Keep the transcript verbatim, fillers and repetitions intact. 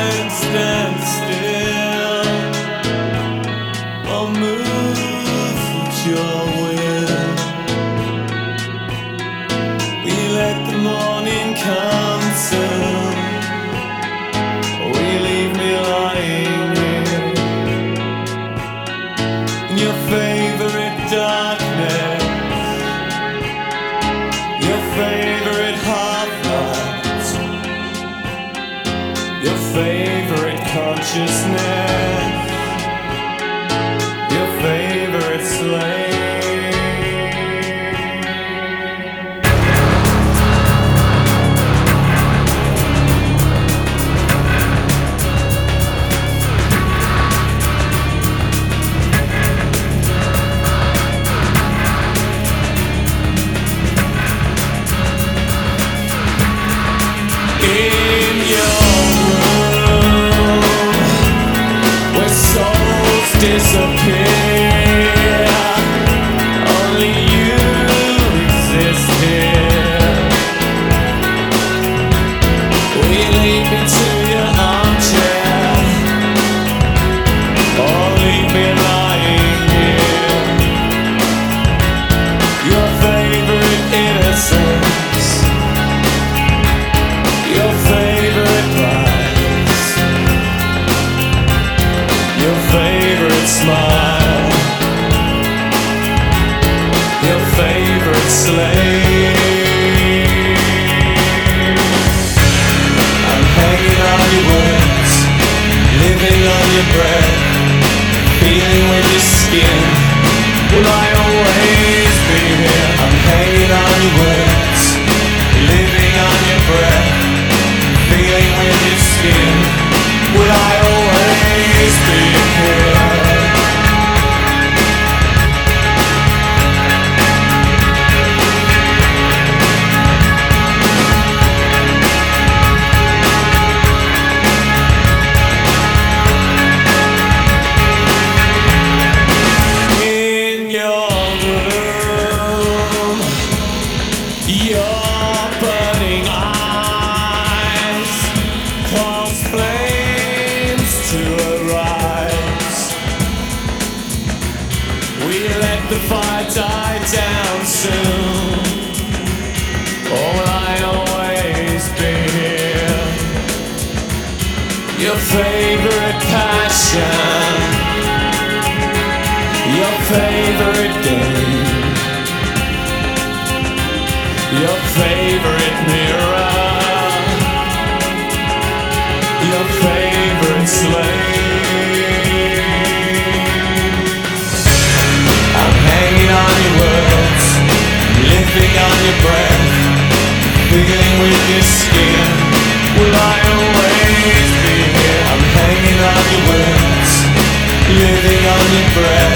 mind stands still. I'll move with your will. We let the morning come soon. We leave me lying here in your favorite darkness, your favorite half-light, your favorite consciousness, your favorite slave. In your room, where souls disappear, only you exist here. We lead me to your armchair, or leave me lying here. Your favorite innocence, your favorite prize, your favorite smile, your favorite slave. I'm hanging on your words, living on your breath, feeling with your skin. Will I always be here? I'm hanging on your words, living on your breath, feeling with your skin. Will I always be here? In your room, your burning eyes cause flames to arise. We let the fire die down soon. Or will I always be here? Your favorite passion, your favorite game, your favorite mirror, your favorite slave. I'm hanging on your words, living on your breath, feeling with your skin. Will I always be here? I'm hanging on your words, living on your breath,